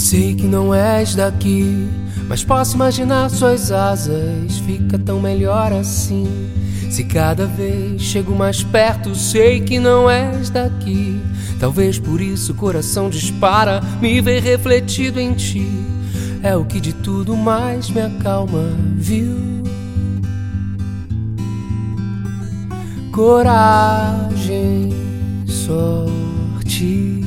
Sei que não és daqui, mas posso imaginar suas asas. Fica tão melhor assim. Se cada vez chego mais perto, sei que não és daqui. Talvez por isso o coração dispara, me ver refletido em ti. É o que de tudo mais me acalma, viu? Coragem, sorte.